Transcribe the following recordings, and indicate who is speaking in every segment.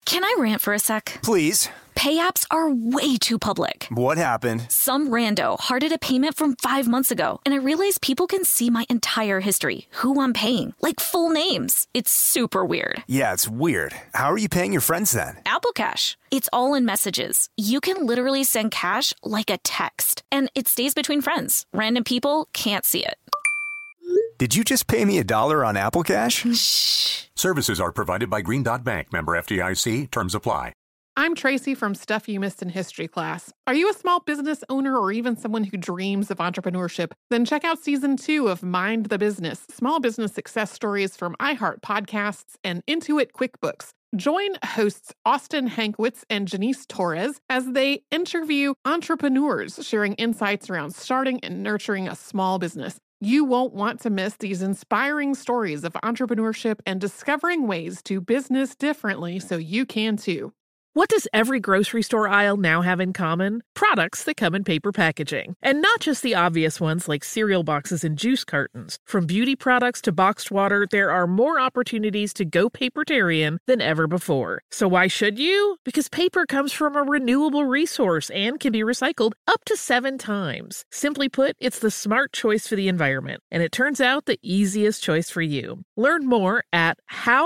Speaker 1: Can I rant for a sec?
Speaker 2: Please.
Speaker 1: Pay apps are way too public.
Speaker 2: What happened?
Speaker 1: Some rando hearted a payment from 5 months ago, and I realized people can see my entire history, who I'm paying, like full names. It's super weird.
Speaker 2: Yeah, it's weird. How are you paying your friends then?
Speaker 1: Apple Cash. It's all in messages. You can literally send cash like a text, and it stays between friends. Random people can't see it.
Speaker 2: Did you just pay me $1 on Apple Cash?
Speaker 1: Shh.
Speaker 3: Services are provided by Green Dot Bank, member FDIC. Terms apply.
Speaker 4: I'm Tracy from Stuff You Missed in History class. Are you a small business owner or even someone who dreams of entrepreneurship? Then check out Season 2 of Mind the Business, small business success stories from iHeart Podcasts and Intuit QuickBooks. Join hosts Austin Hankwitz and Janice Torres as they interview entrepreneurs sharing insights around starting and nurturing a small business. You won't want to miss these inspiring stories of entrepreneurship and discovering ways to business differently so you can too.
Speaker 5: What does every grocery store aisle now have in common? Products that come in paper packaging. And not just the obvious ones like cereal boxes and juice cartons. From beauty products to boxed water, there are more opportunities to go papertarian than ever before. So why should you? Because paper comes from a renewable resource and can be recycled up to 7 times. Simply put, it's the smart choice for the environment. And it turns out the easiest choice for you. Learn more at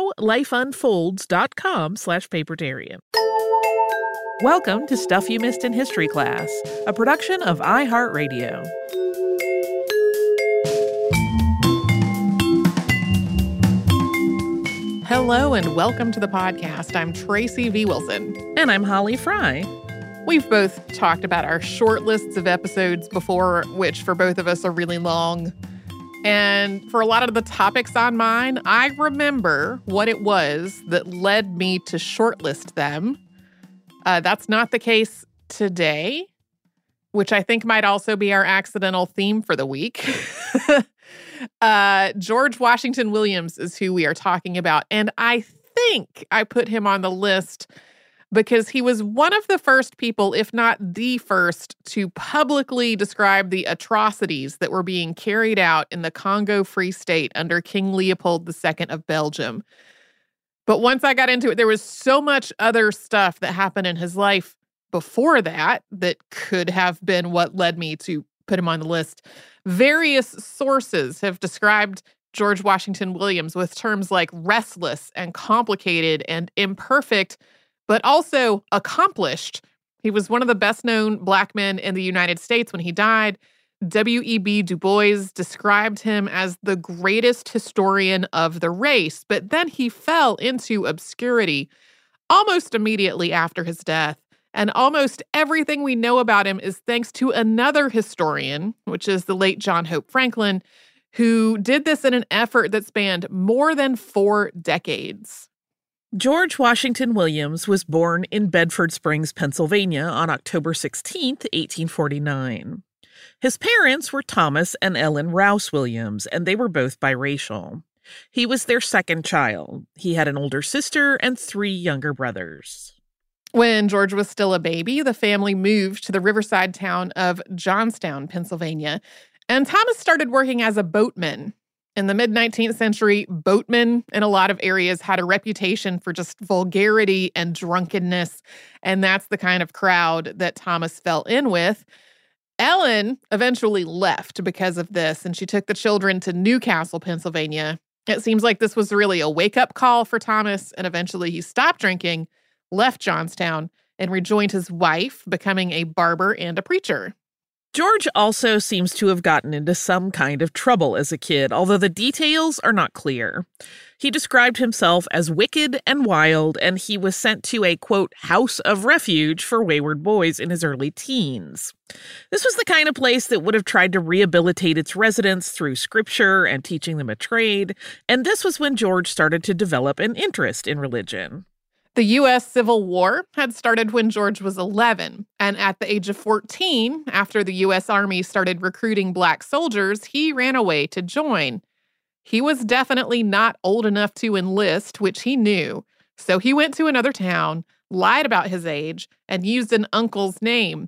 Speaker 5: howlifeunfolds.com/papertarian. Welcome to Stuff You Missed in History Class, a production of iHeartRadio.
Speaker 4: Hello and welcome to the podcast. I'm Tracy V. Wilson.
Speaker 5: And I'm Holly Fry.
Speaker 4: We've both talked about our short lists of episodes before, which for both of us are really long. And for a lot of the topics on mine, I remember what it was that led me to shortlist them. That's not the case today, which I think might also be our accidental theme for the week. George Washington Williams is who we are talking about. And I think I put him on the list because he was one of the first people, if not the first, to publicly describe the atrocities that were being carried out in the Congo Free State under King Leopold II of Belgium. But once I got into it, there was so much other stuff that happened in his life before that that could have been what led me to put him on the list. Various sources have described George Washington Williams with terms like restless and complicated and imperfect, but also accomplished. He was one of the best-known Black men in the United States when he died. W.E.B. Du Bois described him as the greatest historian of the race, but then he fell into obscurity almost immediately after his death. And almost everything we know about him is thanks to another historian, which is the late John Hope Franklin, who did this in an effort that spanned more than 4 decades.
Speaker 5: George Washington Williams was born in Bedford Springs, Pennsylvania on October 16, 1849. His parents were Thomas and Ellen Rouse Williams, and they were both biracial. He was their second child. He had an older sister and 3 younger brothers.
Speaker 4: When George was still a baby, the family moved to the riverside town of Johnstown, Pennsylvania, and Thomas started working as a boatman. In the mid-19th century, boatmen in a lot of areas had a reputation for just vulgarity and drunkenness, and that's the kind of crowd that Thomas fell in with. Ellen eventually left because of this, and she took the children to Newcastle, Pennsylvania. It seems like this was really a wake-up call for Thomas, and eventually he stopped drinking, left Johnstown, and rejoined his wife, becoming a barber and a preacher.
Speaker 5: George also seems to have gotten into some kind of trouble as a kid, although the details are not clear. He described himself as wicked and wild, and he was sent to a, quote, house of refuge for wayward boys in his early teens. This was the kind of place that would have tried to rehabilitate its residents through scripture and teaching them a trade, and this was when George started to develop an interest in religion.
Speaker 4: The U.S. Civil War had started when George was 11, and at the age of 14, after the U.S. Army started recruiting Black soldiers, he ran away to join. He was definitely not old enough to enlist, which he knew, so he went to another town, lied about his age, and used an uncle's name.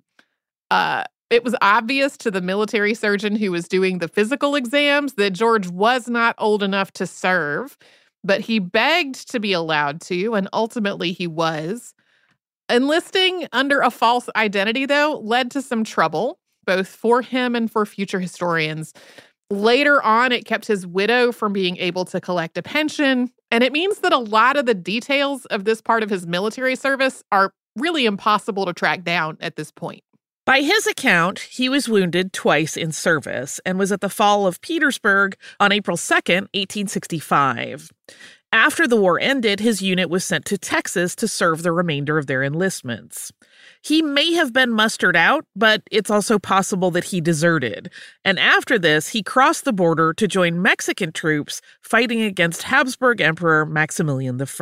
Speaker 4: It was obvious to the military surgeon who was doing the physical exams that George was not old enough to serve. but he begged to be allowed to, and ultimately he was. Enlisting under a false identity, though, led to some trouble, both for him and for future historians. Later on, it kept his widow from being able to collect a pension, and it means that a lot of the details of this part of his military service are really impossible to track down at this point.
Speaker 5: By his account, he was wounded twice in service and was at the fall of Petersburg on April 2nd, 1865. After the war ended, his unit was sent to Texas to serve the remainder of their enlistments. He may have been mustered out, but it's also possible that he deserted. And after this, he crossed the border to join Mexican troops fighting against Habsburg Emperor Maximilian I.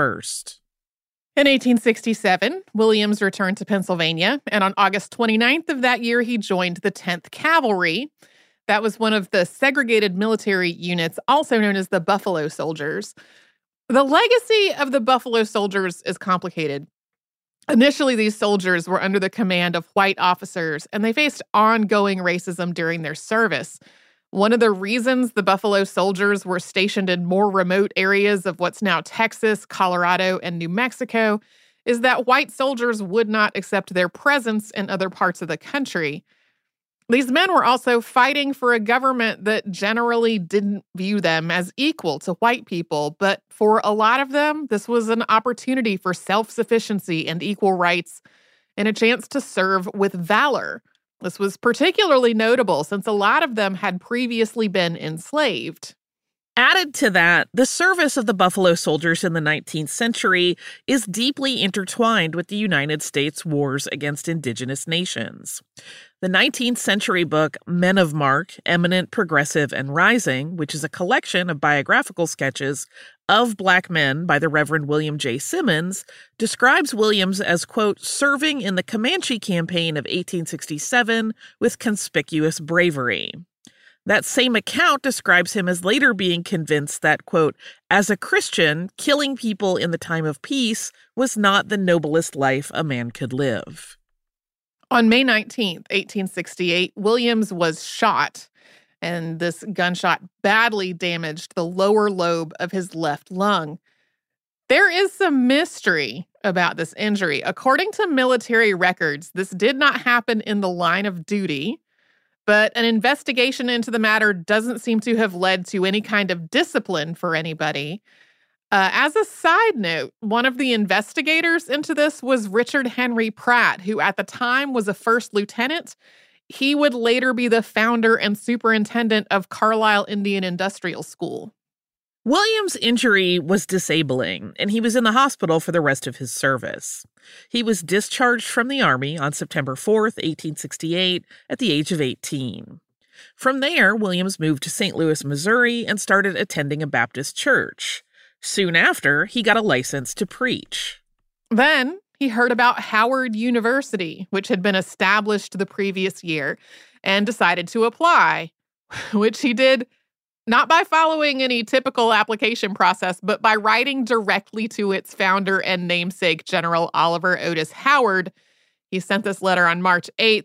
Speaker 4: In 1867, Williams returned to Pennsylvania, and on August 29th of that year, he joined the 10th Cavalry. That was one of the segregated military units, also known as the Buffalo Soldiers. The legacy of the Buffalo Soldiers is complicated. Initially, these soldiers were under the command of white officers, and they faced ongoing racism during their service. One of the reasons the Buffalo Soldiers were stationed in more remote areas of what's now Texas, Colorado, and New Mexico is that white soldiers would not accept their presence in other parts of the country. These men were also fighting for a government that generally didn't view them as equal to white people, but for a lot of them, this was an opportunity for self-sufficiency and equal rights and a chance to serve with valor. This was particularly notable since a lot of them had previously been enslaved.
Speaker 5: Added to that, the service of the Buffalo Soldiers in the 19th century is deeply intertwined with the United States wars against indigenous nations. The 19th century book Men of Mark, Eminent, Progressive, and Rising, which is a collection of biographical sketches of Black men by the Reverend William J. Simmons, describes Williams as, quote, serving in the Comanche Campaign of 1867 with conspicuous bravery. That same account describes him as later being convinced that, quote, as a Christian, killing people in the time of peace was not the noblest life a man could live.
Speaker 4: On May 19th, 1868, Williams was shot, and this gunshot badly damaged the lower lobe of his left lung. There is some mystery about this injury. According to military records, this did not happen in the line of duty, but an investigation into the matter doesn't seem to have led to any kind of discipline for anybody. As a side note, one of the investigators into this was Richard Henry Pratt, who at the time was a first lieutenant. He would later be the founder and superintendent of Carlisle Indian Industrial School.
Speaker 5: Williams' injury was disabling, and he was in the hospital for the rest of his service. He was discharged from the Army on September 4th, 1868, at the age of 18. From there, Williams moved to St. Louis, Missouri, and started attending a Baptist church. Soon after, he got a license to preach.
Speaker 4: Then he heard about Howard University, which had been established the previous year, and decided to apply, which he did not by following any typical application process, but by writing directly to its founder and namesake, General Oliver Otis Howard. He sent this letter on March 8th,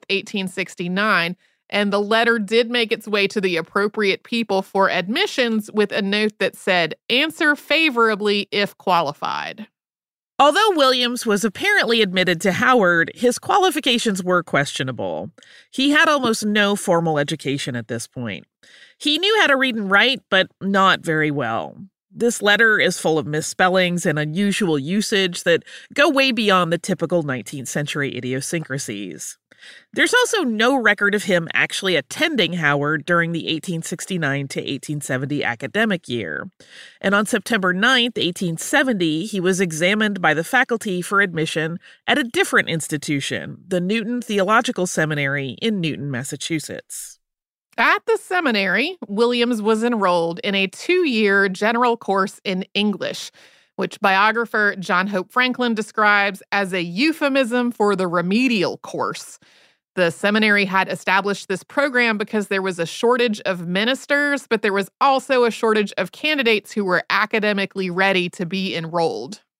Speaker 4: 1869, and the letter did make its way to the appropriate people for admissions with a note that said, answer favorably if qualified.
Speaker 5: Although Williams was apparently admitted to Howard, his qualifications were questionable. He had almost no formal education at this point. He knew how to read and write, but not very well. This letter is full of misspellings and unusual usage that go way beyond the typical 19th century idiosyncrasies. There's also no record of him actually attending Howard during the 1869 to 1870 academic year. And on September 9th, 1870, he was examined by the faculty for admission at a different institution, the Newton Theological Seminary in Newton, Massachusetts.
Speaker 4: At the seminary, Williams was enrolled in a 2-year general course in English, which biographer John Hope Franklin describes as a euphemism for the remedial course. The seminary had established this program because there was a shortage of ministers, but there was also a shortage of candidates who were academically ready to be enrolled.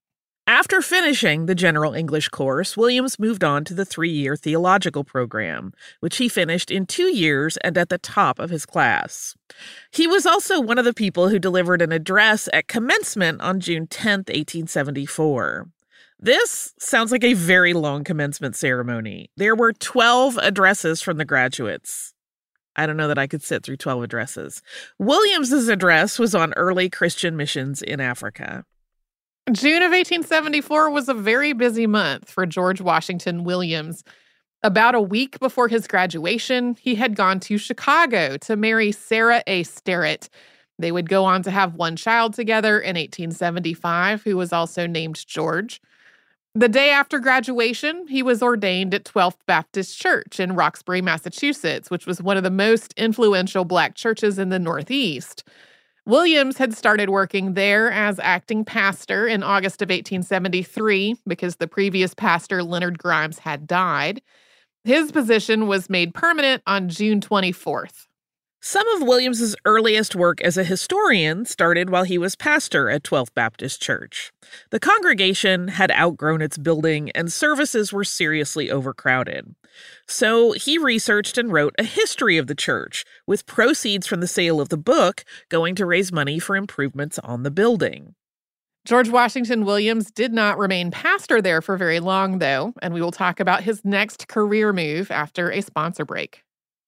Speaker 5: After finishing the general English course, Williams moved on to the 3-year theological program, which he finished in 2 years and at the top of his class. He was also one of the people who delivered an address at commencement on June 10, 1874. This sounds like a very long commencement ceremony. There were 12 addresses from the graduates. I don't know that I could sit through 12 addresses. Williams's address was on early Christian missions in Africa.
Speaker 4: June of 1874 was a very busy month for George Washington Williams. About a week before his graduation, he had gone to Chicago to marry Sarah A. Sterrett. They would go on to have one child together in 1875, who was also named George. The day after graduation, he was ordained at 12th Baptist Church in Roxbury, Massachusetts, which was one of the most influential Black churches in the Northeast. Williams had started working there as acting pastor in August of 1873 because the previous pastor, Leonard Grimes, had died. His position was made permanent on June 24th.
Speaker 5: Some of Williams's earliest work as a historian started while he was pastor at 12th Baptist Church. The congregation had outgrown its building and services were seriously overcrowded. So he researched and wrote a history of the church, with proceeds from the sale of the book going to raise money for improvements on the building.
Speaker 4: George Washington Williams did not remain pastor there for very long, though, and we will talk about his next career move after a sponsor break.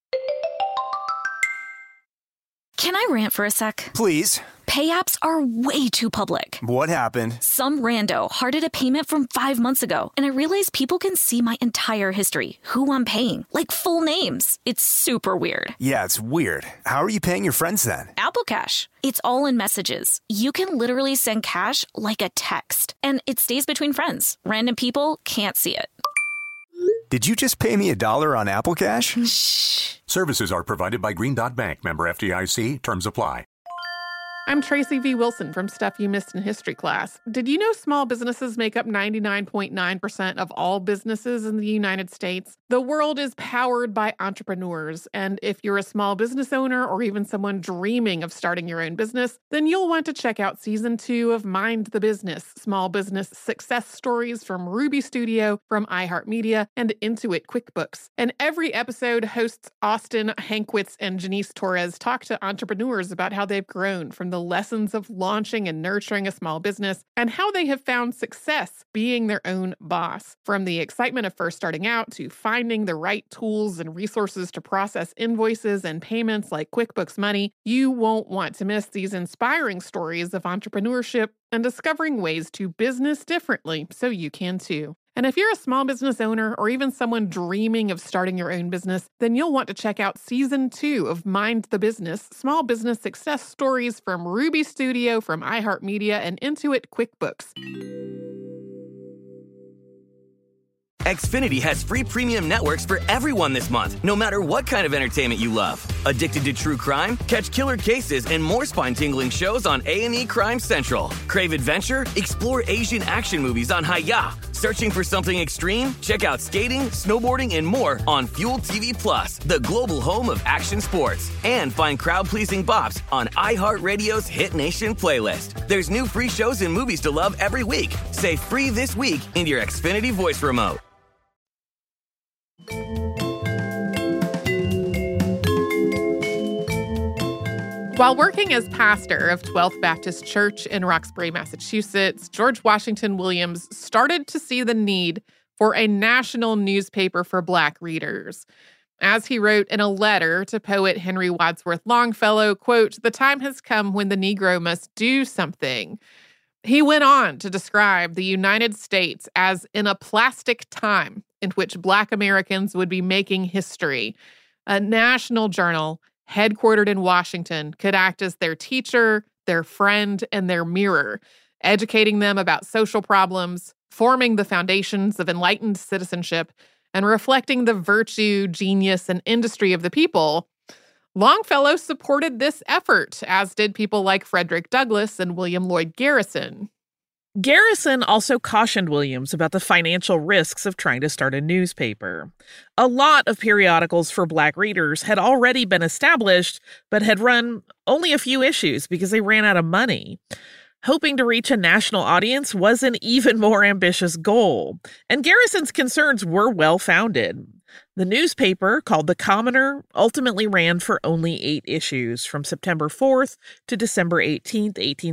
Speaker 1: Can I rant for a sec?
Speaker 2: Please.
Speaker 1: Pay apps are way too public.
Speaker 2: What happened?
Speaker 1: Some rando hearted a payment from 5 months ago, and I realized people can see my entire history, who I'm paying, like full names. It's super weird.
Speaker 2: Yeah, it's weird. How are you paying your friends then?
Speaker 1: Apple Cash. It's all in messages. You can literally send cash like a text, and it stays between friends. Random people can't see it.
Speaker 2: Did you just pay me $1 on Apple Cash?
Speaker 1: Shh.
Speaker 3: Services are provided by Green Dot Bank, member FDIC. Terms apply.
Speaker 4: I'm Tracy V. Wilson from Stuff You Missed in History class. Did you know small businesses make up 99.9% of all businesses in the United States? The world is powered by entrepreneurs, and if you're a small business owner or even someone dreaming of starting your own business, then you'll want to check out Season 2 of Mind the Business, Small Business Success Stories from Ruby Studio, from iHeartMedia, and Intuit QuickBooks. And every episode, hosts Austin Hankwitz and Janice Torres talk to entrepreneurs about how they've grown from the lessons of launching and nurturing a small business and how they have found success being their own boss. From the excitement of first starting out to finding the right tools and resources to process invoices and payments like QuickBooks Money, you won't want to miss these inspiring stories of entrepreneurship and discovering ways to business differently so you can too. And if you're a small business owner or even someone dreaming of starting your own business, then you'll want to check out Season 2 of Mind the Business, Small Business Success Stories from Ruby Studio, from iHeartMedia, and Intuit QuickBooks.
Speaker 6: Xfinity has free premium networks for everyone this month, no matter what kind of entertainment you love. Addicted to true crime? Catch killer cases and more spine-tingling shows on A&E Crime Central. Crave adventure? Explore Asian action movies on Hi-Ya. Searching for something extreme? Check out skating, snowboarding, and more on Fuel TV Plus, the global home of action sports. And find crowd-pleasing bops on iHeartRadio's Hit Nation playlist. There's new free shows and movies to love every week. Say free this week in your Xfinity voice remote.
Speaker 4: While working as pastor of 12th Baptist Church in Roxbury, Massachusetts, George Washington Williams started to see the need for a national newspaper for Black readers. As he wrote in a letter to poet Henry Wadsworth Longfellow, quote, "The time has come when the Negro must do something." He went on to describe the United States as in a plastic time in which Black Americans would be making history. A national journal headquartered in Washington could act as their teacher, their friend, and their mirror, educating them about social problems, forming the foundations of enlightened citizenship, and reflecting the virtue, genius, and industry of the people. Longfellow supported this effort, as did people like Frederick Douglass and William Lloyd Garrison.
Speaker 5: Garrison also cautioned Williams about the financial risks of trying to start a newspaper. A lot of periodicals for Black readers had already been established, but had run only a few issues because they ran out of money. Hoping to reach a national audience was an even more ambitious goal, and Garrison's concerns were well-founded. The newspaper, called The Commoner, ultimately ran for only 8 issues, from September 4th to December 18th,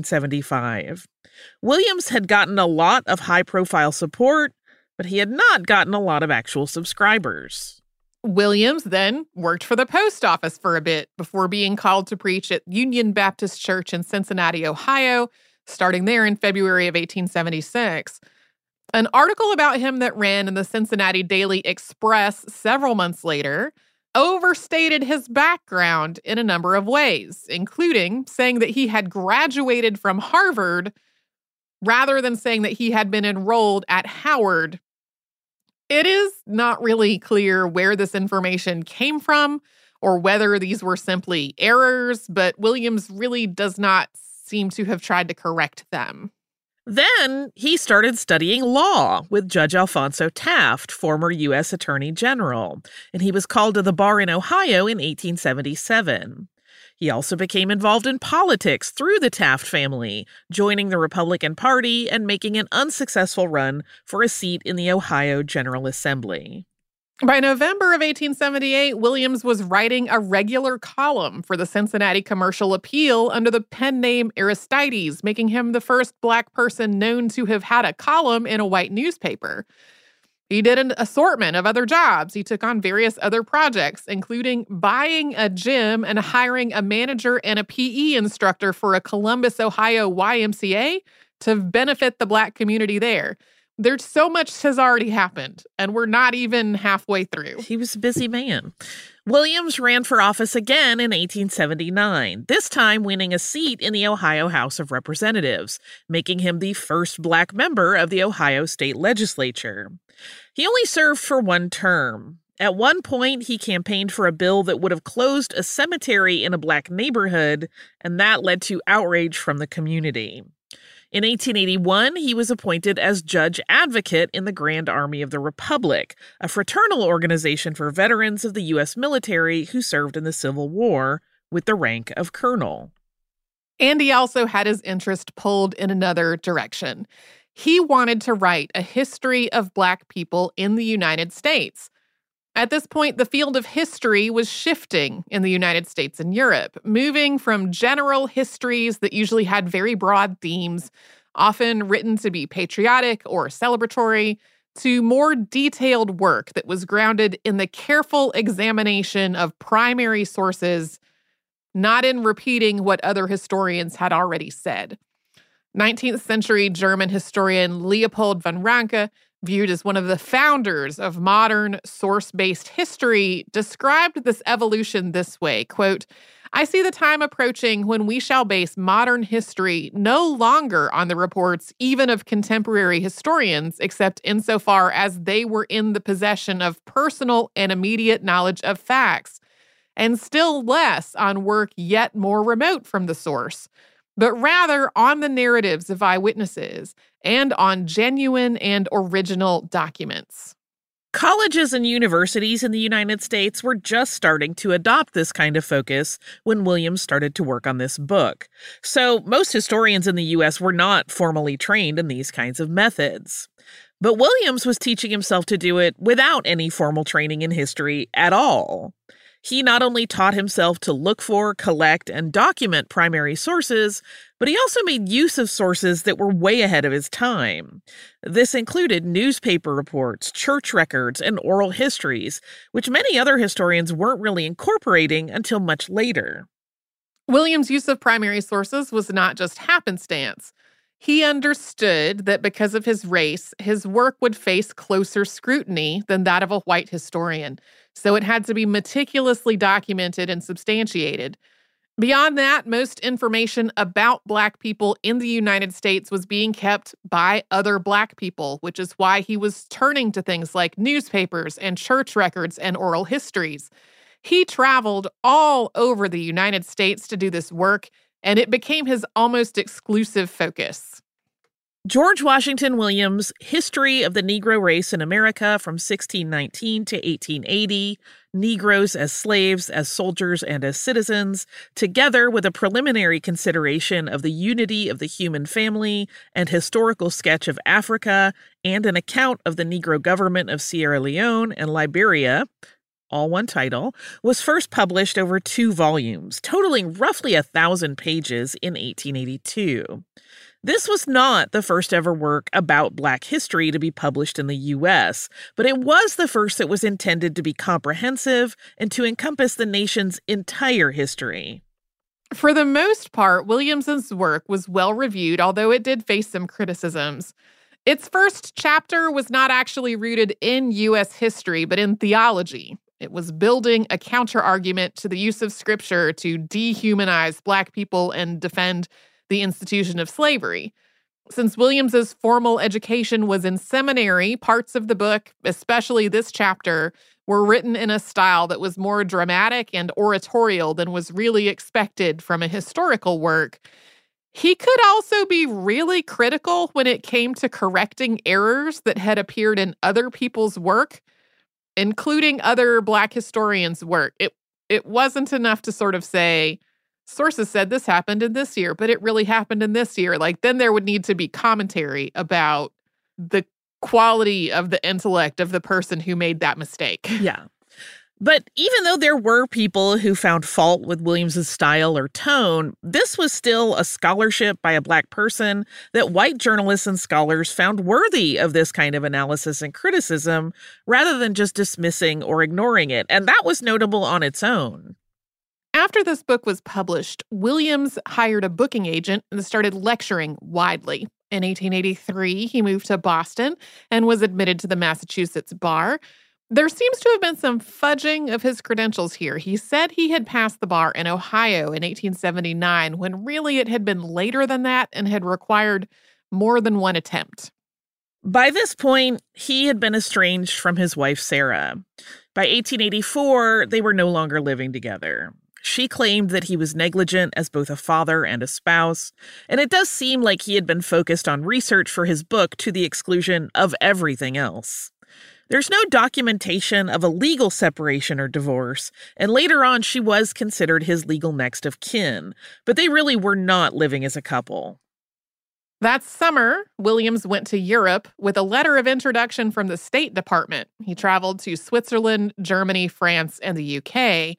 Speaker 5: 1875. Williams had gotten a lot of high-profile support, but he had not gotten a lot of actual subscribers.
Speaker 4: Williams then worked for the post office for a bit before being called to preach at Union Baptist Church in Cincinnati, Ohio, starting there in February of 1876. An article about him that ran in the Cincinnati Daily Express several months later overstated his background in a number of ways, including saying that he had graduated from Harvard rather than saying that he had been enrolled at Howard. It is not really clear where this information came from or whether these were simply errors, but Williams really does not seem to have tried to correct them.
Speaker 5: Then he started studying law with Judge Alphonso Taft, former U.S. Attorney General, and he was called to the bar in Ohio in 1877. He also became involved in politics through the Taft family, joining the Republican Party and making an unsuccessful run for a seat in the Ohio General Assembly.
Speaker 4: By November of 1878, Williams was writing a regular column for the Cincinnati Commercial Appeal under the pen name Aristides, making him the first Black person known to have had a column in a white newspaper. He did an assortment of other jobs. He took on various other projects, including buying a gym and hiring a manager and a PE instructor for a Columbus, Ohio YMCA to benefit the Black community there. There's so much has already happened, and we're not even halfway through.
Speaker 5: He was a busy man. Williams ran for office again in 1879, this time winning a seat in the Ohio House of Representatives, making him the first Black member of the Ohio State Legislature. He only served for one term. At one point, he campaigned for a bill that would have closed a cemetery in a Black neighborhood, and that led to outrage from the community. In 1881, he was appointed as Judge Advocate in the Grand Army of the Republic, a fraternal organization for veterans of the U.S. military who served in the Civil War, with the rank of colonel.
Speaker 4: And he also had his interest pulled in another direction. He wanted to write a history of Black people in the United States. At this point, the field of history was shifting in the United States and Europe, moving from general histories that usually had very broad themes, often written to be patriotic or celebratory, to more detailed work that was grounded in the careful examination of primary sources, not in repeating what other historians had already said. 19th century German historian Leopold von Ranke, viewed as one of the founders of modern source-based history, described this evolution this way, quote, "I see the time approaching when we shall base modern history no longer on the reports even of contemporary historians, except insofar as they were in the possession of personal and immediate knowledge of facts, and still less on work yet more remote from the source, but rather on the narratives of eyewitnesses and on genuine and original documents."
Speaker 5: Colleges and universities in the United States were just starting to adopt this kind of focus when Williams started to work on this book. So most historians in the U.S. were not formally trained in these kinds of methods. But Williams was teaching himself to do it without any formal training in history at all. He not only taught himself to look for, collect, and document primary sources, but he also made use of sources that were way ahead of his time. This included newspaper reports, church records, and oral histories, which many other historians weren't really incorporating until much later.
Speaker 4: Williams' use of primary sources was not just happenstance. He understood that because of his race, his work would face closer scrutiny than that of a white historian, so it had to be meticulously documented and substantiated. Beyond that, most information about Black people in the United States was being kept by other Black people, which is why he was turning to things like newspapers and church records and oral histories. He traveled all over the United States to do this work, and it became his almost exclusive focus.
Speaker 5: George Washington Williams' History of the Negro Race in America from 1619 to 1880, Negroes as slaves, as soldiers, and as citizens, together with a preliminary consideration of the unity of the human family, and historical sketch of Africa, and an account of the Negro government of Sierra Leone and Liberia, all one title, was first published over 2 volumes, totaling roughly 1,000 pages in 1882. This was not the first ever work about Black history to be published in the U.S., but it was the first that was intended to be comprehensive and to encompass the nation's entire history.
Speaker 4: For the most part, Williamson's work was well reviewed, although it did face some criticisms. Its first chapter was not actually rooted in U.S. history, but in theology. It was building a counter-argument to the use of scripture to dehumanize Black people and defend the institution of slavery. Since Williams's formal education was in seminary, parts of the book, especially this chapter, were written in a style that was more dramatic and oratorial than was really expected from a historical work. He could also be really critical when it came to correcting errors that had appeared in other people's work, including other Black historians' work. It wasn't enough to sort of say, sources said this happened in this year, but it really happened in this year. Then there would need to be commentary about the quality of the intellect of the person who made that mistake.
Speaker 5: Yeah. But even though there were people who found fault with Williams's style or tone, this was still a scholarship by a Black person that white journalists and scholars found worthy of this kind of analysis and criticism, rather than just dismissing or ignoring it. And that was notable on its own.
Speaker 4: After this book was published, Williams hired a booking agent and started lecturing widely. In 1883, he moved to Boston and was admitted to the Massachusetts bar. There seems to have been some fudging of his credentials here. He said he had passed the bar in Ohio in 1879, when really it had been later than that and had required more than one attempt.
Speaker 5: By this point, he had been estranged from his wife, Sarah. By 1884, they were no longer living together. She claimed that he was negligent as both a father and a spouse, and it does seem like he had been focused on research for his book to the exclusion of everything else. There's no documentation of a legal separation or divorce, and later on she was considered his legal next of kin, but they really were not living as a couple.
Speaker 4: That summer, Williams went to Europe with a letter of introduction from the State Department. He traveled to Switzerland, Germany, France, and the UK.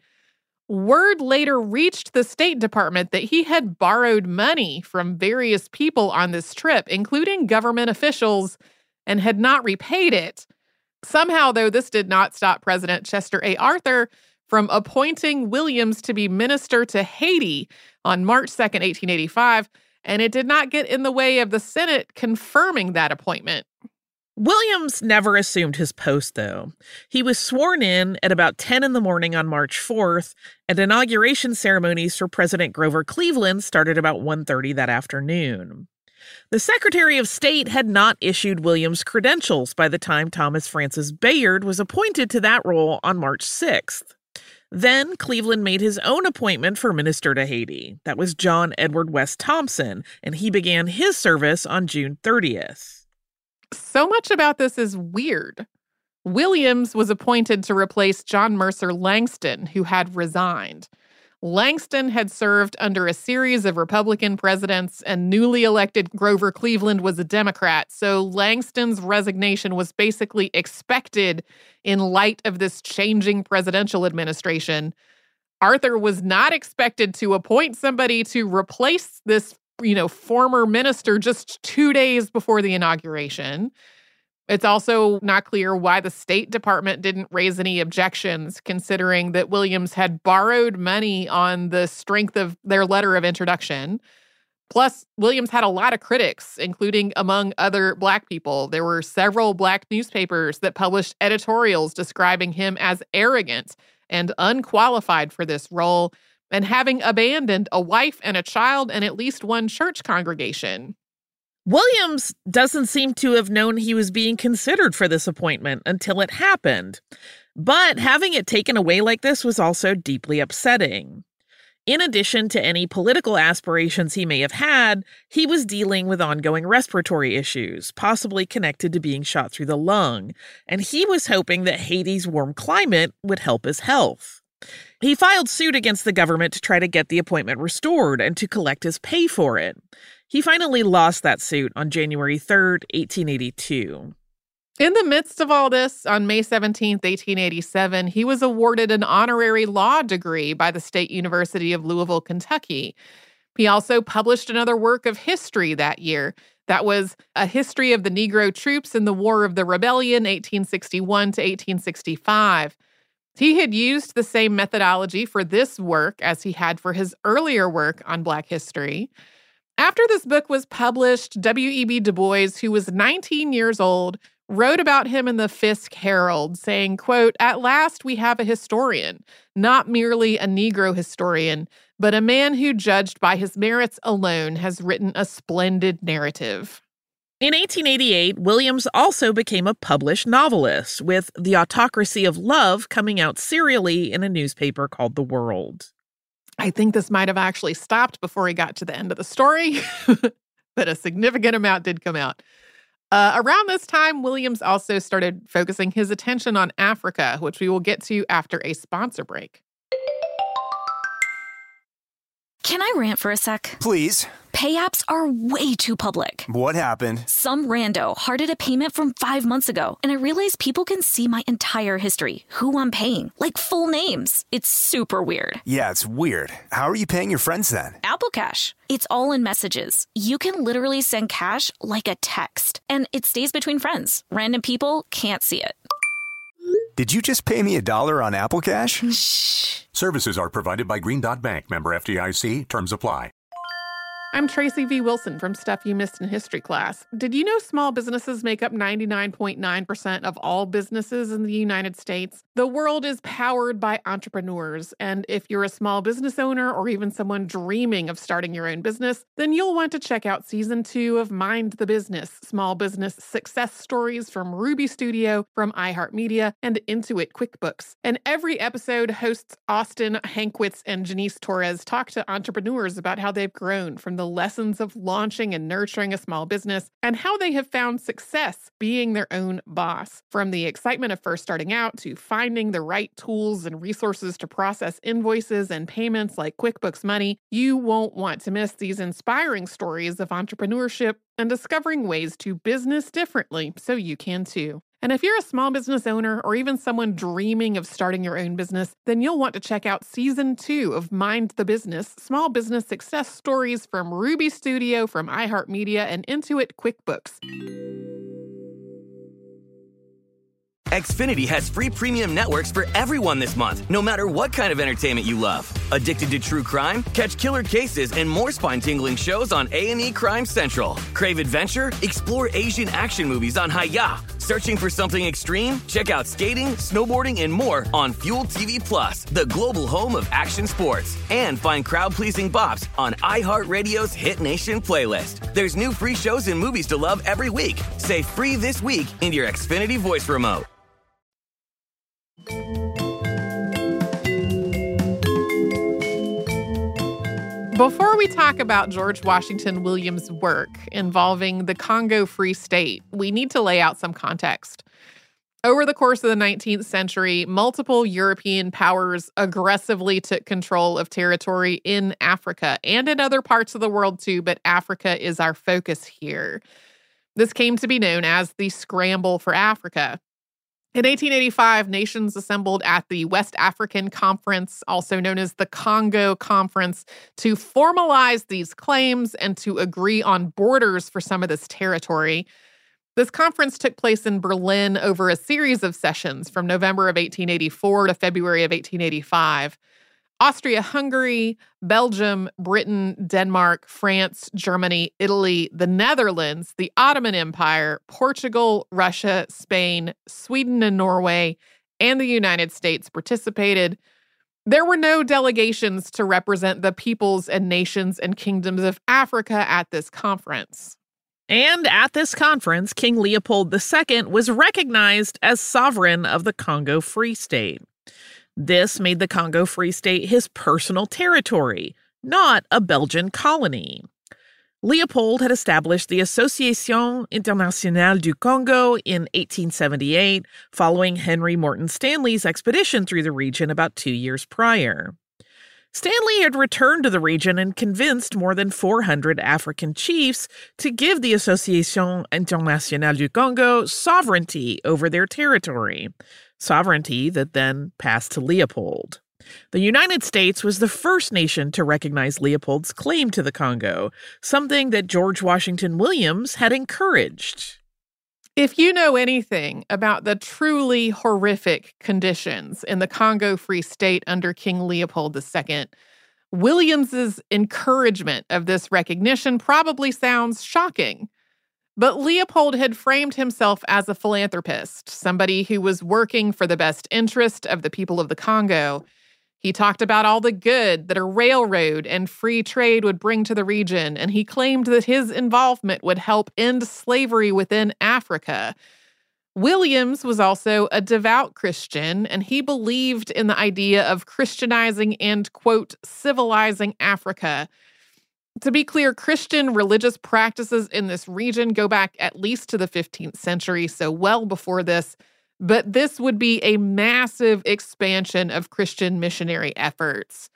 Speaker 4: Word later reached the State Department that he had borrowed money from various people on this trip, including government officials, and had not repaid it. Somehow, though, this did not stop President Chester A. Arthur from appointing Williams to be minister to Haiti on March 2nd, 1885, and it did not get in the way of the Senate confirming that appointment.
Speaker 5: Williams never assumed his post, though. He was sworn in at about 10 in the morning on March 4th, and inauguration ceremonies for President Grover Cleveland started about 1:30 that afternoon. The Secretary of State had not issued Williams credentials by the time Thomas Francis Bayard was appointed to that role on March 6th. Then Cleveland made his own appointment for minister to Haiti. That was John Edward West Thompson, and he began his service on June 30th.
Speaker 4: So much about this is weird. Williams was appointed to replace John Mercer Langston, who had resigned. Langston had served under a series of Republican presidents, and newly elected Grover Cleveland was a Democrat, so Langston's resignation was basically expected in light of this changing presidential administration. Arthur was not expected to appoint somebody to replace this former minister just 2 days before the inauguration. It's also not clear why the State Department didn't raise any objections, considering that Williams had borrowed money on the strength of their letter of introduction. Plus, Williams had a lot of critics, including among other Black people. There were several Black newspapers that published editorials describing him as arrogant and unqualified for this role, and having abandoned a wife and a child and at least one church congregation.
Speaker 5: Williams doesn't seem to have known he was being considered for this appointment until it happened. But having it taken away like this was also deeply upsetting. In addition to any political aspirations he may have had, he was dealing with ongoing respiratory issues, possibly connected to being shot through the lung, and he was hoping that Haiti's warm climate would help his health. He filed suit against the government to try to get the appointment restored and to collect his pay for it. He finally lost that suit on January 3rd, 1882.
Speaker 4: In the midst of all this, on May 17th, 1887, he was awarded an honorary law degree by the State University of Louisville, Kentucky. He also published another work of history that year. That was A History of the Negro Troops in the War of the Rebellion, 1861 to 1865. He had used the same methodology for this work as he had for his earlier work on Black history. After this book was published, W.E.B. Du Bois, who was 19 years old, wrote about him in the Fisk Herald, saying, quote, "At last we have a historian, not merely a Negro historian, but a man who, judged by his merits alone, has written a splendid narrative."
Speaker 5: In 1888, Williams also became a published novelist, with The Autocracy of Love coming out serially in a newspaper called The World.
Speaker 4: I think this might have actually stopped before he got to the end of the story, but a significant amount did come out. Around this time, Williams also started focusing his attention on Africa, which we will get to after a sponsor break.
Speaker 1: Can I rant for a sec?
Speaker 2: Please.
Speaker 1: Pay apps are way too public.
Speaker 2: What happened?
Speaker 1: Some rando hearted a payment from 5 months ago, and I realized people can see my entire history, who I'm paying, like full names. It's super weird.
Speaker 2: Yeah, it's weird. How are you paying your friends then?
Speaker 1: Apple Cash. It's all in messages. You can literally send cash like a text, and it stays between friends. Random people can't see it.
Speaker 2: Did you just pay me $1 on Apple Cash?
Speaker 1: Shh.
Speaker 3: Services are provided by Green Dot Bank, member FDIC. Terms apply.
Speaker 4: I'm Tracy V. Wilson from Stuff You Missed in History Class. Did you know small businesses make up 99.9% of all businesses in the United States? The world is powered by entrepreneurs, and if you're a small business owner or even someone dreaming of starting your own business, then you'll want to check out Season 2 of Mind the Business, small business success stories from Ruby Studio, from iHeartMedia, and Intuit QuickBooks. And every episode, hosts Austin Hankwitz and Janice Torres talk to entrepreneurs about how they've grown from the lessons of launching and nurturing a small business and how they have found success being their own boss. From the excitement of first starting out to finding the right tools and resources to process invoices and payments like QuickBooks Money, you won't want to miss these inspiring stories of entrepreneurship and discovering ways to business differently so you can too. And if you're a small business owner or even someone dreaming of starting your own business, then you'll want to check out Season 2 of Mind the Business, small business success stories from Ruby Studio, from iHeartMedia, and Intuit QuickBooks.
Speaker 6: Xfinity has free premium networks for everyone this month, no matter what kind of entertainment you love. Addicted to true crime? Catch killer cases and more spine-tingling shows on A&E Crime Central. Crave adventure? Explore Asian action movies on Hi-Ya. Searching for something extreme? Check out skating, snowboarding, and more on Fuel TV Plus, the global home of action sports. And find crowd-pleasing bops on iHeartRadio's Hit Nation playlist. There's new free shows and movies to love every week. Say free this week in your Xfinity voice remote.
Speaker 4: Before we talk about George Washington Williams' work involving the Congo Free State, we need to lay out some context. Over the course of the 19th century, multiple European powers aggressively took control of territory in Africa and in other parts of the world too, but Africa is our focus here. This came to be known as the Scramble for Africa. In 1885, nations assembled at the West African Conference, also known as the Congo Conference, to formalize these claims and to agree on borders for some of this territory. This conference took place in Berlin over a series of sessions from November of 1884 to February of 1885. Austria-Hungary, Belgium, Britain, Denmark, France, Germany, Italy, the Netherlands, the Ottoman Empire, Portugal, Russia, Spain, Sweden and Norway, and the United States participated. There were no delegations to represent the peoples and nations and kingdoms of Africa at this conference.
Speaker 5: And at this conference, King Leopold II was recognized as sovereign of the Congo Free State. This made the Congo Free State his personal territory, not a Belgian colony. Leopold had established the Association Internationale du Congo in 1878, following Henry Morton Stanley's expedition through the region about 2 years prior. Stanley had returned to the region and convinced more than 400 African chiefs to give the Association Internationale du Congo sovereignty over their territory, sovereignty that then passed to Leopold. The United States was the first nation to recognize Leopold's claim to the Congo, something that George Washington Williams had encouraged.
Speaker 4: If you know anything about the truly horrific conditions in the Congo Free State under King Leopold II, Williams's encouragement of this recognition probably sounds shocking. But Leopold had framed himself as a philanthropist, somebody who was working for the best interest of the people of the Congo. He talked about all the good that a railroad and free trade would bring to the region, and he claimed that his involvement would help end slavery within Africa. Williams was also a devout Christian, and he believed in the idea of Christianizing and, quote, civilizing Africa. To be clear, Christian religious practices in this region go back at least to the 15th century, so well before this. But this would be a massive expansion of Christian missionary efforts.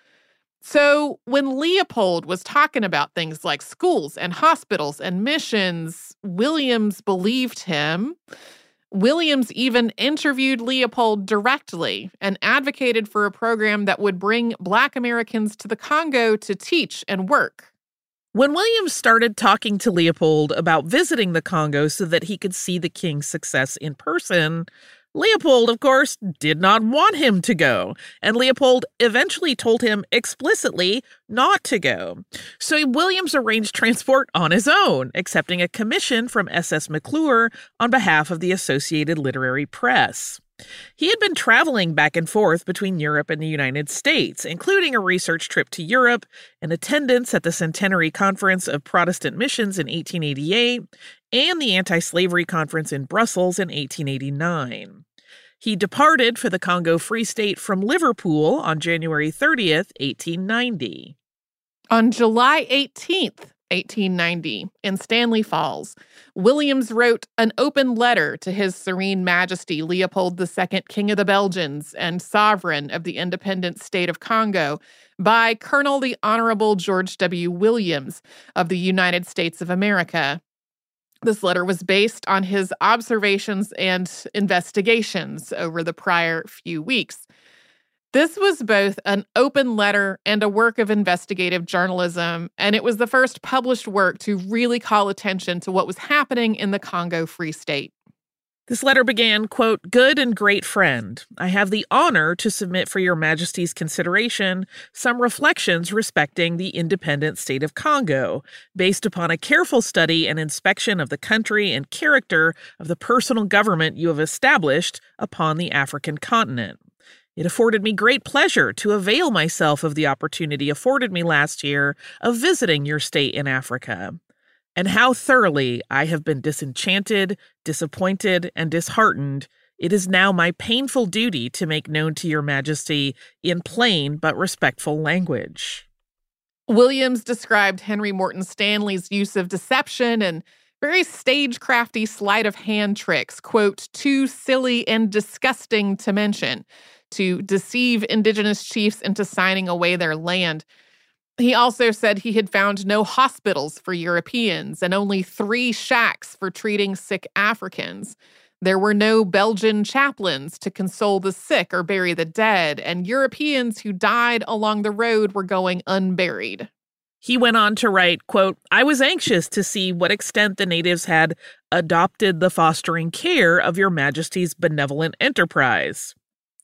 Speaker 4: So when Leopold was talking about things like schools and hospitals and missions, Williams believed him. Williams even interviewed Leopold directly and advocated for a program that would bring Black Americans to the Congo to teach and work.
Speaker 5: When Williams started talking to Leopold about visiting the Congo so that he could see the king's success in person, Leopold, of course, did not want him to go, and Leopold eventually told him explicitly not to go. So Williams arranged transport on his own, accepting a commission from S.S. McClure on behalf of the Associated Literary Press. He had been traveling back and forth between Europe and the United States, including a research trip to Europe, an attendance at the Centenary Conference of Protestant Missions in 1888, and the Anti-Slavery Conference in Brussels in 1889. He departed for the Congo Free State from Liverpool on January 30th, 1890.
Speaker 4: On July 18th, 1890, in Stanley Falls, Williams wrote an open letter to His Serene Majesty Leopold II, King of the Belgians and Sovereign of the Independent State of Congo, by Colonel the Honorable George W. Williams of the United States of America. This letter was based on his observations and investigations over the prior few weeks. This was both an open letter and a work of investigative journalism, and it was the first published work to really call attention to what was happening in the Congo Free State.
Speaker 5: This letter began, quote, "Good and great friend, I have the honor to submit for your Majesty's consideration some reflections respecting the independent state of Congo, based upon a careful study and inspection of the country and character of the personal government you have established upon the African continent. It afforded me great pleasure to avail myself of the opportunity afforded me last year of visiting your state in Africa. And how thoroughly I have been disenchanted, disappointed, and disheartened, it is now my painful duty to make known to your Majesty in plain but respectful language."
Speaker 4: Williams described Henry Morton Stanley's use of deception and very stagecrafty sleight of hand tricks, quote, "too silly and disgusting to mention," to deceive indigenous chiefs into signing away their land. He also said he had found no hospitals for Europeans and only 3 shacks for treating sick Africans. There were no Belgian chaplains to console the sick or bury the dead, and Europeans who died along the road were going unburied.
Speaker 5: He went on to write, quote, "I was anxious to see what extent the natives had adopted the fostering care of your Majesty's benevolent enterprise. ?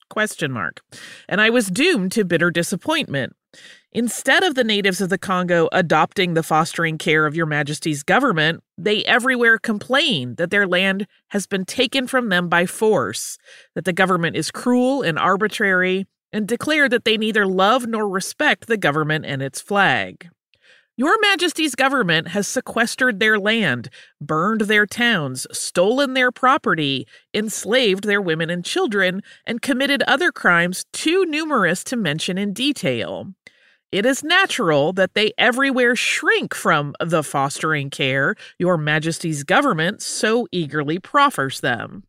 Speaker 5: And I was doomed to bitter disappointment. Instead of the natives of the Congo adopting the fostering care of your Majesty's government, they everywhere complain that their land has been taken from them by force, that the government is cruel and arbitrary, and declare that they neither love nor respect the government and its flag. Your Majesty's government has sequestered their land, burned their towns, stolen their property, enslaved their women and children, and committed other crimes too numerous to mention in detail. It is natural that they everywhere shrink from the fostering care Your Majesty's government so eagerly proffers them.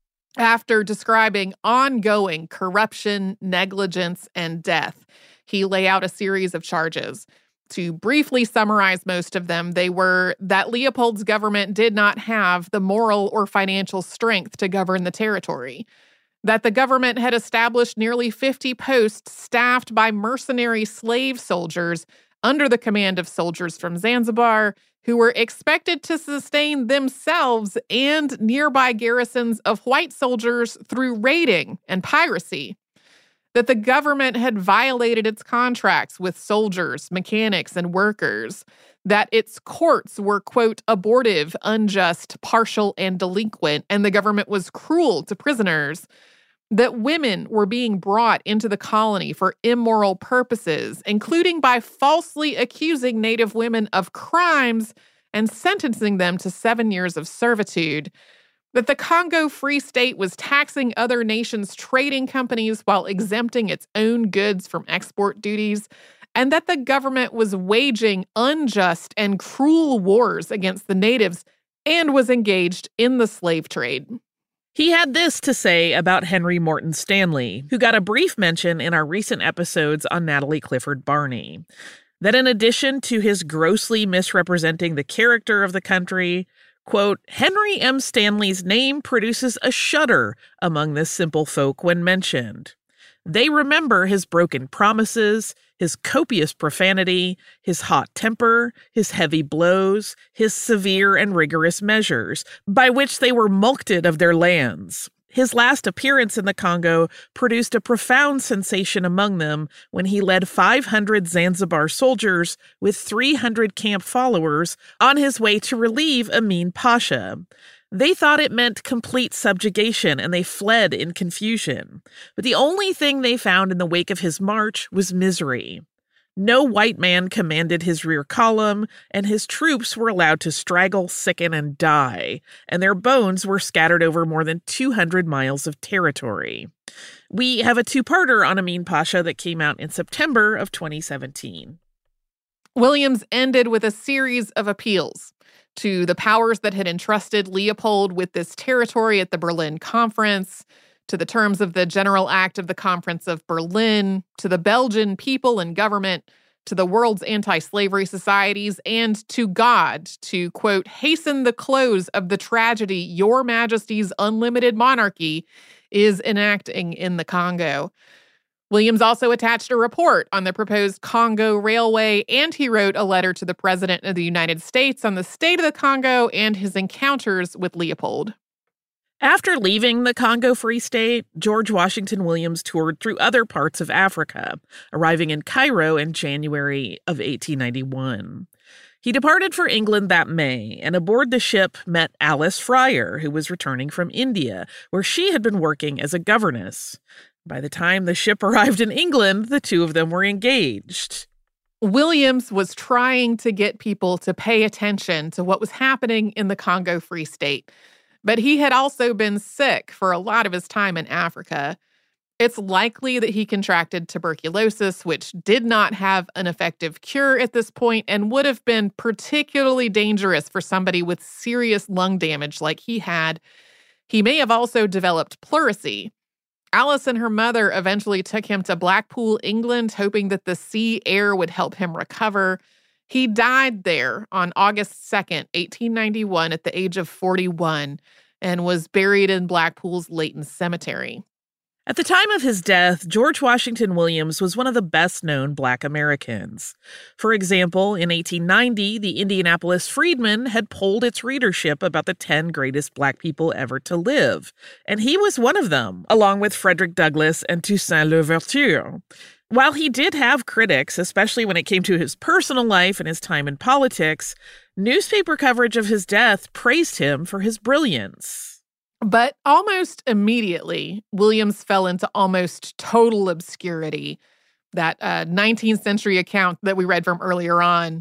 Speaker 4: After describing ongoing corruption, negligence, and death, he lay out a series of charges. To briefly summarize most of them, they were that Leopold's government did not have the moral or financial strength to govern the territory, that the government had established nearly 50 posts staffed by mercenary slave soldiers under the command of soldiers from Zanzibar who were expected to sustain themselves and nearby garrisons of white soldiers through raiding and piracy, that the government had violated its contracts with soldiers, mechanics, and workers, that its courts were, quote, abortive, unjust, partial, and delinquent, and the government was cruel to prisoners, that women were being brought into the colony for immoral purposes, including by falsely accusing Native women of crimes and sentencing them to 7 years of servitude, that the Congo Free State was taxing other nations' trading companies while exempting its own goods from export duties, and that the government was waging unjust and cruel wars against the natives and was engaged in the slave trade.
Speaker 5: He had this to say about Henry Morton Stanley, who got a brief mention in our recent episodes on Natalie Clifford Barney, that in addition to his grossly misrepresenting the character of the country, quote, Henry M. Stanley's name produces a shudder among this simple folk when mentioned. They remember his broken promises, his copious profanity, his hot temper, his heavy blows, his severe and rigorous measures, by which they were mulcted of their lands. His last appearance in the Congo produced a profound sensation among them when he led 500 Zanzibar soldiers with 300 camp followers on his way to relieve Amin Pasha. They thought it meant complete subjugation, and they fled in confusion. But the only thing they found in the wake of his march was misery. No white man commanded his rear column, and his troops were allowed to straggle, sicken, and die, and their bones were scattered over more than 200 miles of territory. We have a two-parter on Amin Pasha that came out in September of 2017.
Speaker 4: Williams ended with a series of appeals to the powers that had entrusted Leopold with this territory at the Berlin Conference, to the terms of the General Act of the Conference of Berlin, to the Belgian people and government, to the world's anti-slavery societies, and to God to, quote, hasten the close of the tragedy Your Majesty's unlimited monarchy is enacting in the Congo. Williams also attached a report on the proposed Congo Railway, and he wrote a letter to the President of the United States on the state of the Congo and his encounters with Leopold.
Speaker 5: After leaving the Congo Free State, George Washington Williams toured through other parts of Africa, arriving in Cairo in January of 1891. He departed for England that May, and aboard the ship met Alice Fryer, who was returning from India, where she had been working as a governess. By the time the ship arrived in England, the two of them were engaged.
Speaker 4: Williams was trying to get people to pay attention to what was happening in the Congo Free State, but he had also been sick for a lot of his time in Africa. It's likely that he contracted tuberculosis, which did not have an effective cure at this point and would have been particularly dangerous for somebody with serious lung damage like he had. He may have also developed pleurisy. Alice and her mother eventually took him to Blackpool, England, hoping that the sea air would help him recover. He died there on August 2nd, 1891, at the age of 41, and was buried in Blackpool's Leighton Cemetery.
Speaker 5: At the time of his death, George Washington Williams was one of the best-known Black Americans. For example, in 1890, the Indianapolis Freedman had polled its readership about the 10 greatest Black people ever to live, and he was one of them, along with Frederick Douglass and Toussaint Louverture. While he did have critics, especially when it came to his personal life and his time in politics, newspaper coverage of his death praised him for his brilliance.
Speaker 4: But almost immediately, Williams fell into almost total obscurity. That 19th century account that we read from earlier on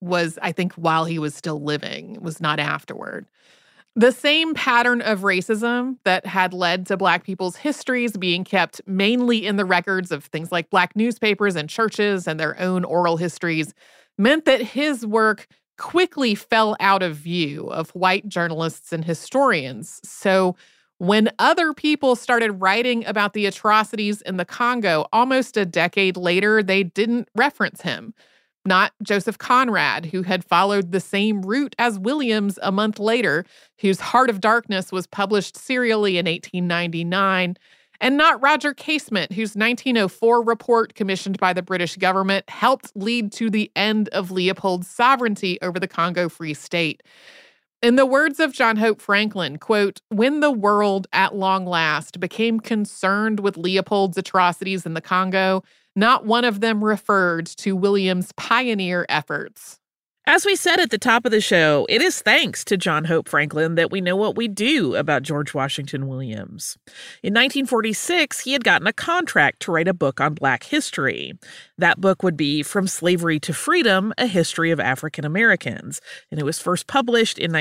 Speaker 4: was, I think, while he was still living. It was not afterward. The same pattern of racism that had led to Black people's histories being kept mainly in the records of things like Black newspapers and churches and their own oral histories meant that his work quickly fell out of view of white journalists and historians. So when other people started writing about the atrocities in the Congo almost a decade later, they didn't reference him. Not Joseph Conrad, who had followed the same route as Williams a month later, whose Heart of Darkness was published serially in 1899, and not Roger Casement, whose 1904 report commissioned by the British government helped lead to the end of Leopold's sovereignty over the Congo Free State. In the words of John Hope Franklin, quote, "When the world at long last became concerned with Leopold's atrocities in the Congo, not one of them referred to Williams' pioneer efforts."
Speaker 5: As we said at the top of the show, it is thanks to John Hope Franklin that we know what we do about George Washington Williams. In 1946, he had gotten a contract to write a book on Black history. That book would be From Slavery to Freedom, A History of African Americans, and it was first published in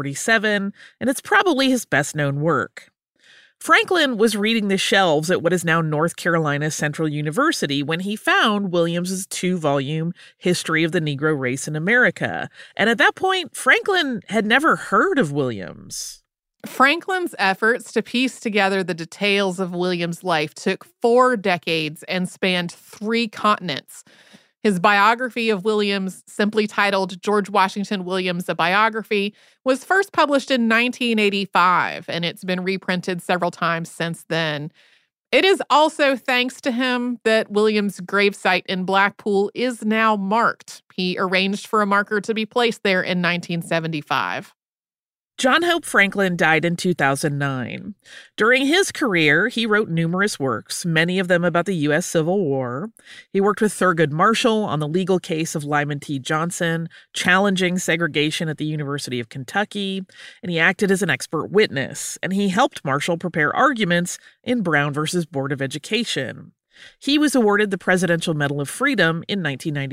Speaker 5: 1947, and it's probably his best-known work. Franklin was reading the shelves at what is now North Carolina Central University when he found Williams's 2-volume History of the Negro Race in America. And at that point, Franklin had never heard of Williams.
Speaker 4: Franklin's efforts to piece together the details of Williams' life took 4 decades and spanned 3 continents. His biography of Williams, simply titled George Washington Williams, A Biography, was first published in 1985, and it's been reprinted several times since then. It is also thanks to him that Williams' gravesite in Blackpool is now marked. He arranged for a marker to be placed there in 1975.
Speaker 5: John Hope Franklin died in 2009. During his career, he wrote numerous works, many of them about the U.S. Civil War. He worked with Thurgood Marshall on the legal case of Lyman T. Johnson, challenging segregation at the University of Kentucky, and he acted as an expert witness, and he helped Marshall prepare arguments in Brown versus Board of Education. He was awarded the Presidential Medal of Freedom in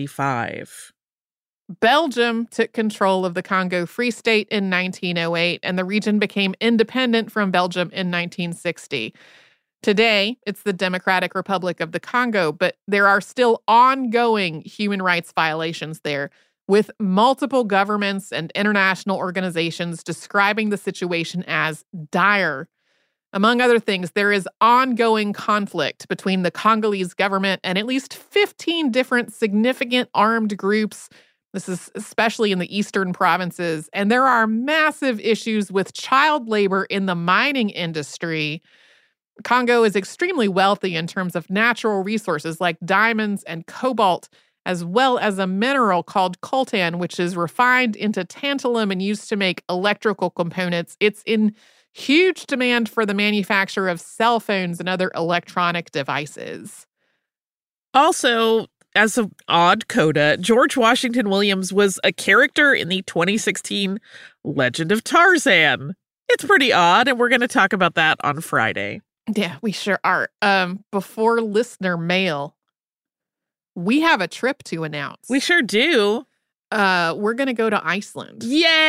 Speaker 5: 1995.
Speaker 4: Belgium took control of the Congo Free State in 1908, and the region became independent from Belgium in 1960. Today, it's the Democratic Republic of the Congo, but there are still ongoing human rights violations there, with multiple governments and international organizations describing the situation as dire. Among other things, there is ongoing conflict between the Congolese government and at least 15 different significant armed groups. This is especially in the eastern provinces. And there are massive issues with child labor in the mining industry. Congo is extremely wealthy in terms of natural resources like diamonds and cobalt, as well as a mineral called coltan, which is refined into tantalum and used to make electrical components. It's in huge demand for the manufacture of cell phones and other electronic devices.
Speaker 5: Also, as an odd coda, George Washington Williams was a character in the 2016 Legend of Tarzan. It's pretty odd, and we're going to talk about that on Friday.
Speaker 4: Yeah, we sure are. Before listener mail, we have a trip to announce.
Speaker 5: We sure do.
Speaker 4: We're going to go to Iceland.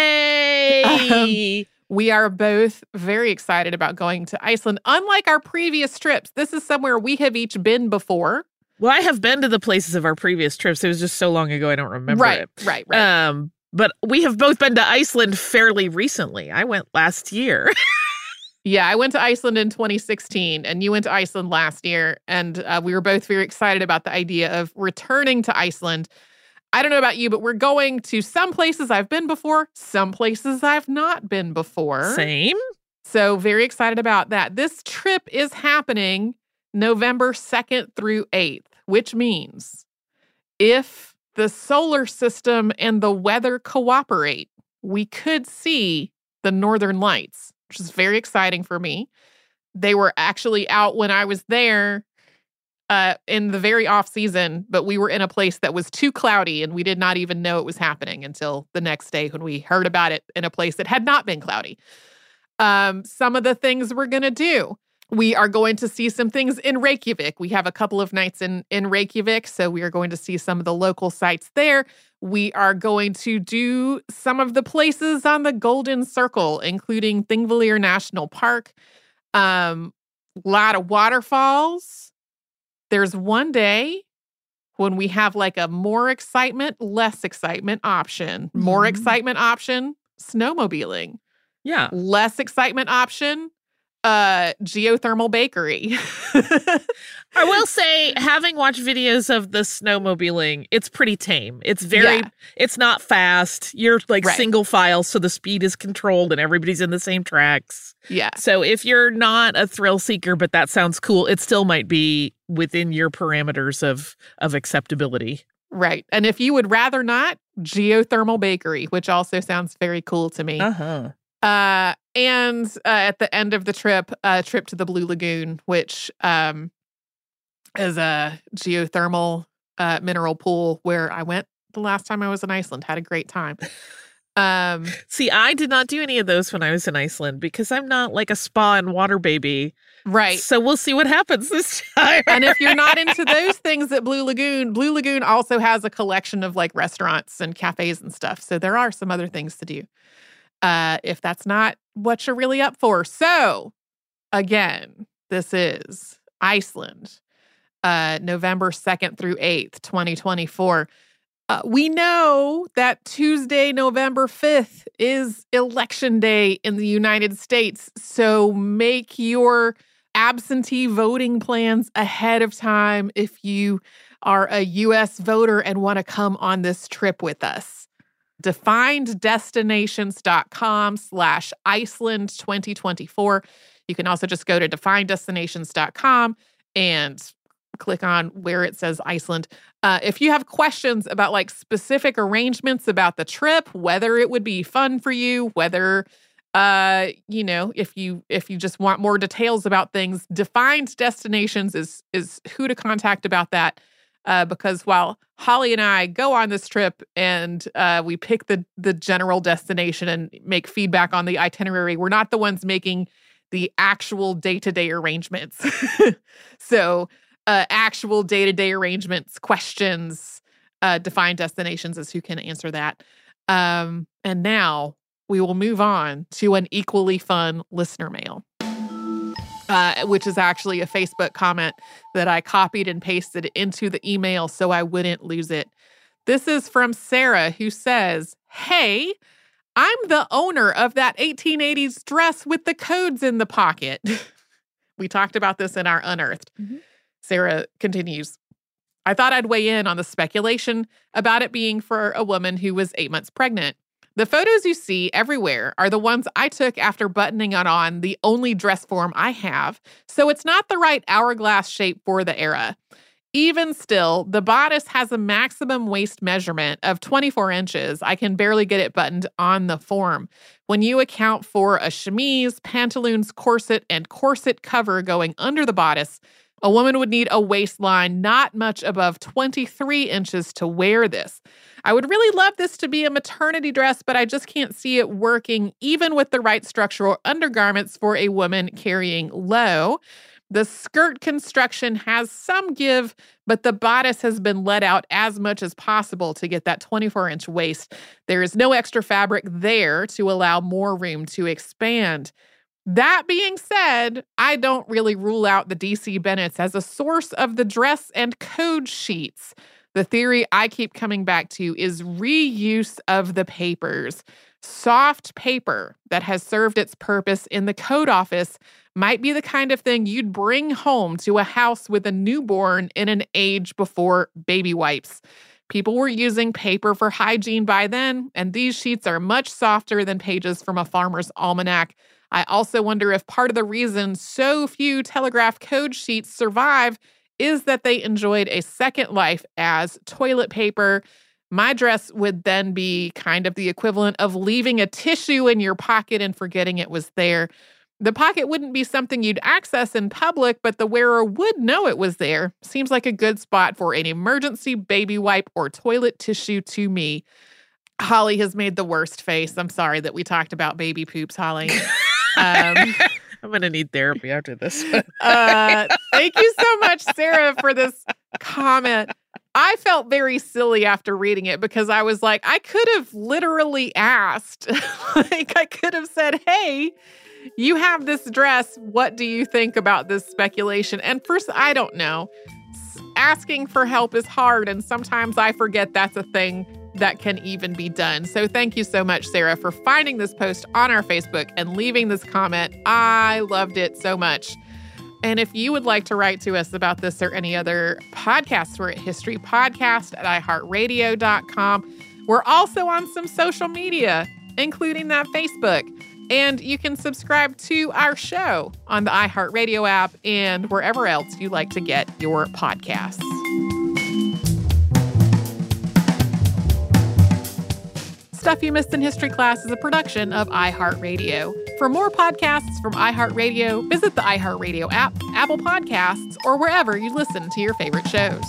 Speaker 5: Yay!
Speaker 4: We are both very excited about going to Iceland. Unlike our previous trips, this is somewhere we have each been before.
Speaker 5: Well, I have been to the places of our previous trips. It was just so long ago, I don't remember it.
Speaker 4: Right.
Speaker 5: But we have both been to Iceland fairly recently. I went last year.
Speaker 4: Yeah, I went to Iceland in 2016, and you went to Iceland last year, and we were both very excited about the idea of returning to Iceland. I don't know about you, but we're going to some places I've been before, some places I've not been before.
Speaker 5: Same.
Speaker 4: So very excited about that. This trip is happening November 2nd through 8th, which means if the solar system and the weather cooperate, we could see the Northern Lights, which is very exciting for me. They were actually out when I was there in the very off season, but we were in a place that was too cloudy and we did not even know it was happening until the next day when we heard about it in a place that had not been cloudy. Some of the things we're going to do. We are going to see some things in Reykjavik. We have a couple of nights in Reykjavik, so we are going to see some of the local sites there. We are going to do some of the places on the Golden Circle, including Thingvellir National Park. A lot of waterfalls. There's one day when we have like a more excitement, less excitement option. More excitement option, snowmobiling.
Speaker 5: Yeah.
Speaker 4: Less excitement option, geothermal bakery.
Speaker 5: I will say, having watched videos of the snowmobiling, it's pretty tame. It's it's not fast. You're like single file, so the speed is controlled and everybody's in the same tracks.
Speaker 4: Yeah.
Speaker 5: So if you're not a thrill seeker, but that sounds cool, it still might be within your parameters of acceptability.
Speaker 4: Right. And if you would rather not, geothermal bakery, which also sounds very cool to me.
Speaker 5: Uh-huh.
Speaker 4: And at the end of the trip, a trip to the Blue Lagoon, which is a geothermal mineral pool where I went the last time I was in Iceland. Had a great time.
Speaker 5: See, I did not do any of those when I was in Iceland because I'm not like a spa and water baby.
Speaker 4: Right.
Speaker 5: So we'll see what happens this time.
Speaker 4: And if you're not into those things at Blue Lagoon also has a collection of like restaurants and cafes and stuff. So there are some other things to do. If that's not what you're really up for. So, again, this is Iceland, November 2nd through 8th, 2024. We know that Tuesday, November 5th is Election Day in the United States. So make your absentee voting plans ahead of time if you are a U.S. voter and want to come on this trip with us. DefinedDestinations.com/Iceland 2024. You can also just go to DefinedDestinations.com and click on where it says Iceland. If you have questions about like specific arrangements about the trip, whether it would be fun for you, whether if you just want more details about things, Defined Destinations is who to contact about that. Because while Holly and I go on this trip and we pick the general destination and make feedback on the itinerary, we're not the ones making the actual day-to-day arrangements. So actual day-to-day arrangements, questions, Defined Destinations is who can answer that. And now we will move on to an equally fun listener mail. Which is actually a Facebook comment that I copied and pasted into the email so I wouldn't lose it. This is from Sarah, who says, "Hey, I'm the owner of that 1880s dress with the codes in the pocket." We talked about this in our Unearthed. Mm-hmm. Sarah continues, "I thought I'd weigh in on the speculation about it being for a woman who was 8 months pregnant. The photos you see everywhere are the ones I took after buttoning on the only dress form I have, so it's not the right hourglass shape for the era. Even still, the bodice has a maximum waist measurement of 24 inches. I can barely get it buttoned on the form. When you account for a chemise, pantaloons, corset, and corset cover going under the bodice, a woman would need a waistline not much above 23 inches to wear this. I would really love this to be a maternity dress, but I just can't see it working even with the right structural undergarments for a woman carrying low. The skirt construction has some give, but the bodice has been let out as much as possible to get that 24-inch waist. There is no extra fabric there to allow more room to expand. That being said, I don't really rule out the DC Bennetts as a source of the dress and code sheets. The theory I keep coming back to is reuse of the papers. Soft paper that has served its purpose in the code office might be the kind of thing you'd bring home to a house with a newborn in an age before baby wipes. People were using paper for hygiene by then, and these sheets are much softer than pages from a farmer's almanac. I also wonder if part of the reason so few Telegraph code sheets survive is that they enjoyed a second life as toilet paper. My dress would then be kind of the equivalent of leaving a tissue in your pocket and forgetting it was there. The pocket wouldn't be something you'd access in public, but the wearer would know it was there. Seems like a good spot for an emergency baby wipe or toilet tissue to me." Holly has made the worst face. I'm sorry that we talked about baby poops, Holly.
Speaker 5: I'm going to need therapy after this one.
Speaker 4: Thank you so much, Sarah, for this comment. I felt very silly after reading it because I was like, I could have literally asked. I could have said, hey, you have this dress. What do you think about this speculation? And first, I don't know. Asking for help is hard, and sometimes I forget that's a thing that can even be done. So thank you so much, Sarah, for finding this post on our Facebook and leaving this comment. I loved it so much. And if you would like to write to us about this or any other podcasts, we're at historypodcast@iheartradio.com. We're also on some social media, including that Facebook. And you can subscribe to our show on the iHeartRadio app and wherever else you like to get your podcasts. Stuff You Missed in History Class is a production of iHeartRadio. For more podcasts from iHeartRadio, visit the iHeartRadio app, Apple Podcasts, or wherever you listen to your favorite shows.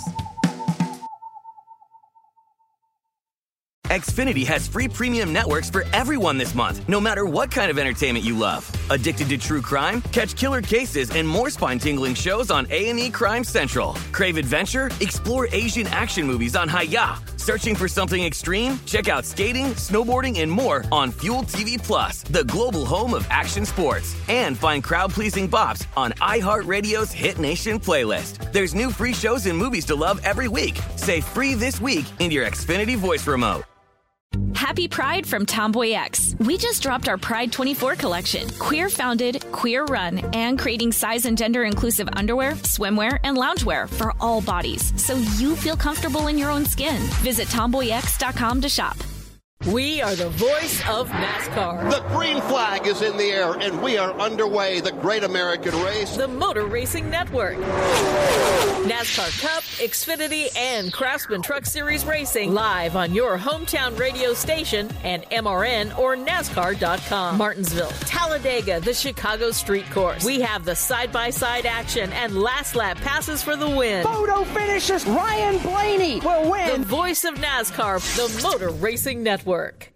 Speaker 6: Xfinity has free premium networks for everyone this month, no matter what kind of entertainment you love. Addicted to true crime? Catch killer cases and more spine-tingling shows on A&E Crime Central. Crave adventure? Explore Asian action movies on Hi-Ya. Searching for something extreme? Check out skating, snowboarding, and more on Fuel TV Plus, the global home of action sports. And find crowd-pleasing bops on iHeartRadio's Hit Nation playlist. There's new free shows and movies to love every week. Say free this week in your Xfinity voice remote.
Speaker 1: Happy Pride from Tomboy X. We just dropped our Pride 24 collection. Queer founded, queer run, and creating size and gender inclusive underwear, swimwear, and loungewear for all bodies, so you feel comfortable in your own skin. Visit tomboyx.com to shop.
Speaker 7: We are the voice of NASCAR.
Speaker 8: The green flag is in the air, and we are underway. The great American race.
Speaker 7: The Motor Racing Network. NASCAR Cup, Xfinity, and Craftsman Truck Series Racing live on your hometown radio station and MRN or NASCAR.com. Martinsville, Talladega, the Chicago Street Course. We have the side-by-side action and last lap passes for the win.
Speaker 9: Photo finishes. Ryan Blaney will win.
Speaker 7: The voice of NASCAR, the Motor Racing Network.